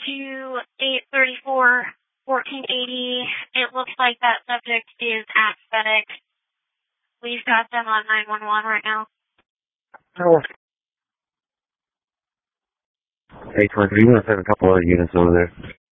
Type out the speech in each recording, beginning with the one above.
to 834 1480. It looks like that subject is at FedEx. We've got them on 911 right now. Oh. 823, you must have a couple other units over there.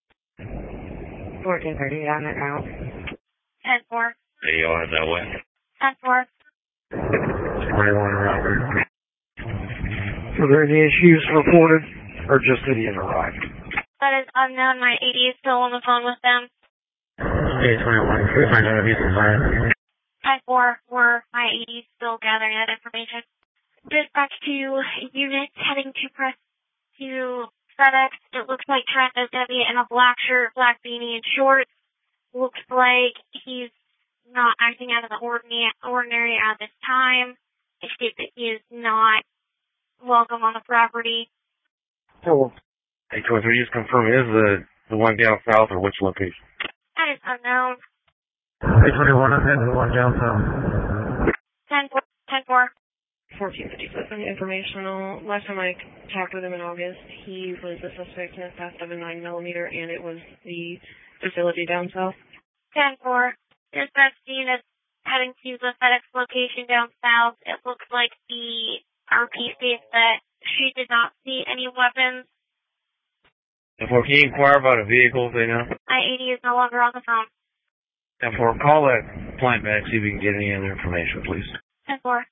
1430 on that route. 10-4. There you are, that way. 10-4. 21 route. Were there any issues reported, or just that he had arrived? That is unknown. My AD is still on the phone with them. 821, find out if he's alive. 10-4. My AD is still gathering that information. Dispatch to units heading to press to FedEx. It looks like Trent is going to be in a black shirt, black beanie, and shorts. Looks like he's not acting out of the ordinary at this time. It states that he is not welcome on the property. Oh. 823, just confirm, is the one down south or which location? That is unknown. 821, I'm heading the one down south. 10-4. 1457 informational. Last time I talked with him in August, he was a suspect in a theft of a 9mm, and it was the facility down south. 10-4. Dispatch unit heading to the FedEx location down south. It looks like the RP states that she did not see any weapons. 10-4, can you inquire about a vehicle, they know? My AD is no longer on the phone. 10-4, call that plant back, see if we can get any other information, please. 10-4.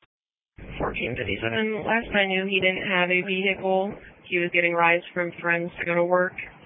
1457. Last I knew, he didn't have a vehicle. He was getting rides from friends to go to work.